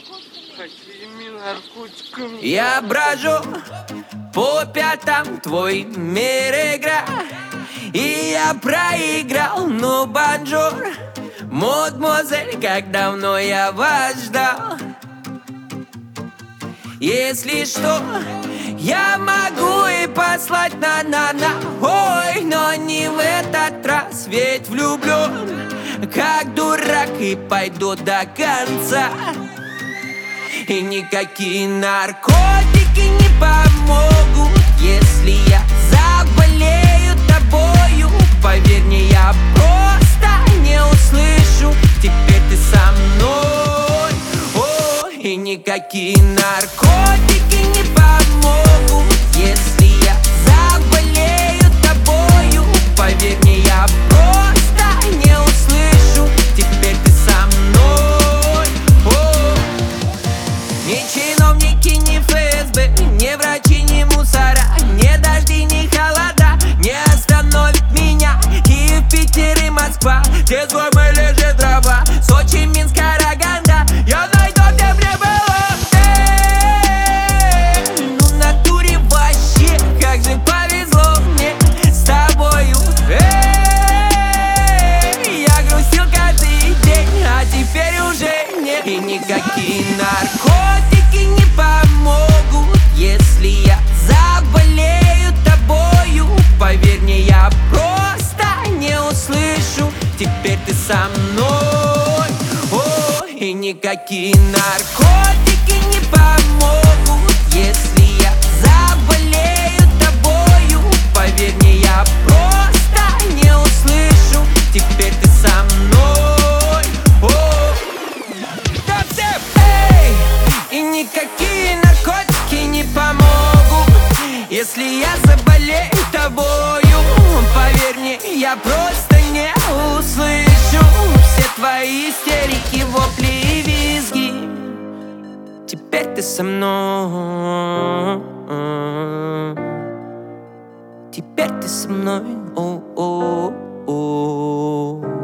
Какими наркотиками? Я брожу по пятам, твой мир игра, и я проиграл, ну бонжур, мадемуазель, как давно я вас ждал. Если что, я могу и послать на-на-на, ой, но не в этот раз, ведь влюблен, как дурак, и пойду до конца. И никакие наркотики не помогут, если я заболею тобою. Поверь мне, я просто не услышу, теперь ты со мной. О, и никакие наркотики не помогут, если я заболею тобою. Поверь мне, я просто не услышу, теперь ты со мной. О, ни чиновники, ни ФСБ, ни врачи, ни мусора, ни дожди, ни холода не остановят меня. Киев, Питер и Москва, где звонкой лежит трава, Сочи, Минск, Караганда, я найду, где мне было. Ну в натуре вообще, как же повезло мне с тобою. Я грустил каждый день, а теперь уже нет. И никакие наркотики не помогут, если я заболею тобою. Поверь мне, я просто не услышу, теперь ты со мной. О, и никакие наркотики не помогут, если я заболею тобою. Поверь мне, я просто не услышу, теперь ты со мной. О, да все, эй! И никакие наркотики не помогут, если я заболею тобою. Поверь мне, я просто не услышу все твои истерики, вопли и визги. Теперь ты со мной. Теперь ты со мной. О-о-о.